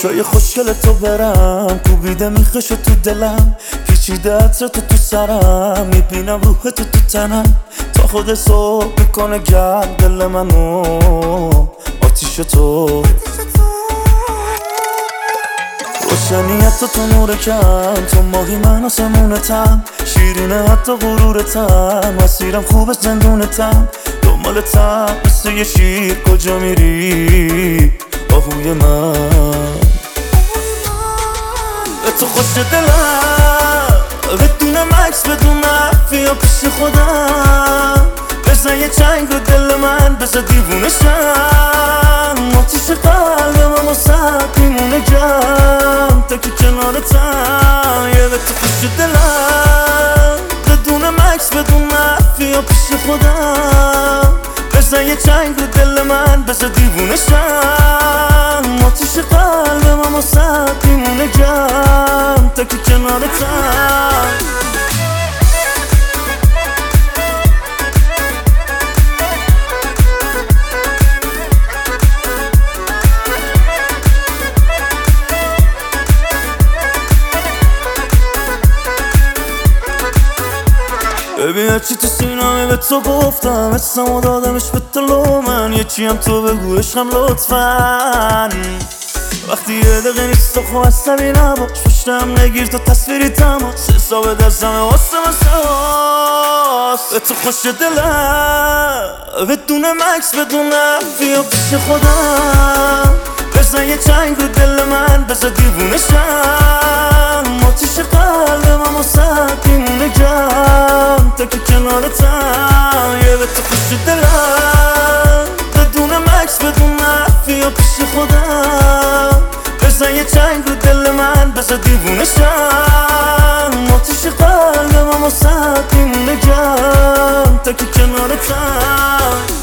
چشای خوشگل تو برم کوبیده میخشو تو دلم پیچیده عطر تو سرم میبینم روح تو تنم تا خود صبح میکنه گرم دل منو آتیش تو روشنیت تو نور کم تو ماهی من آسمونتم شیرینه حتی غرورتم مسیرم خوبه زندونتم دنبالتم مثل یه شیر کجا میری آهوی من به تو خوش دلم بدون مکس بدون بیا پیش خودم بزن یه چنگ رو دل من بزن دیوونه شم آتیش قلبم واسه میمونه گرم تا که کنارتم یه به تو خوش دلم بدون مکس بدون بیا پیش خودم بزن یه چنگ رو دل من بزن دیوونه شم آتیش قلبم واسه میمونه گرم تا که کنارتم ببین هرچی تو سینمه به تو گفتم اسمو دادمش به طلو من یکی هم تو بگو عشقم لطفاً وقتی یه دقیقه نیست تو خواه عصبی نباش پشتم نگیر تو تصویری تماس حساب دستمه واسه به تو خوش دلم بدون مکس بدون بیا پیش خودم بزن یه چنگ رو دل من بزن دیوونه شم آتیش قلبم واسه میمونه گرم تا که کنارتم یه به تو خوش دلم بدون مکس بدون بیا پیش خودم بزن یه چنگ رو دل من بزن دیوونه شم آتیش قلبم واسه میمونه گرم تا که کنارتم